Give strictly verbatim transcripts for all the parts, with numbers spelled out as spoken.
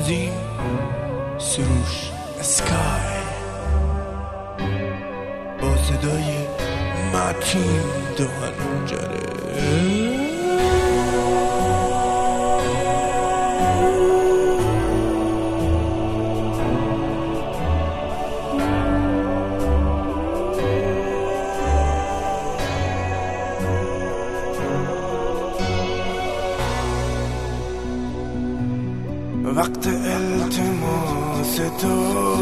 تنظیم سروش اسکای با صدای متین دو هنجره. وقت التماس تو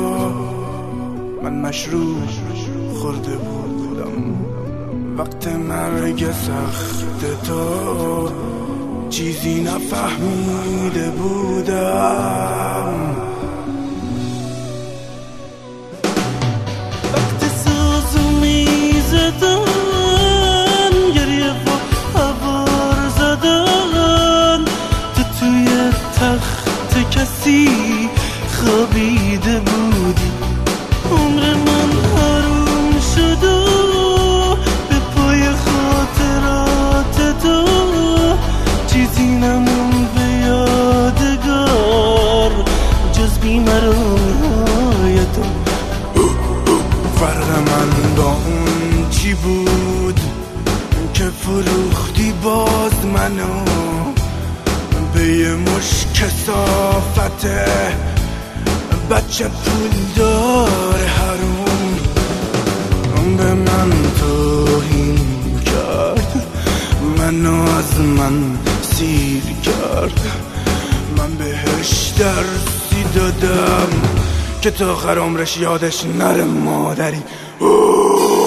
من مشروب خورده بودم، وقت مرگ سخت تو چیزی نفهمیده بودم، وقت سوز میزدن گریه و هوار زدن تو توی تخت کسی خوابیده بودی، عمر من حروم شد و به پای خاطرات تو چیزی نمون به یادگار جز بیمرای تو. فرق من با اون چی بود که فروختی باز منو به یه مش کثافت بچه پول دار حروم، به من توهین کرد، منو از من سیر کرد، من بهش درسی دادم که تا آخر عمرش یادش نره مادری.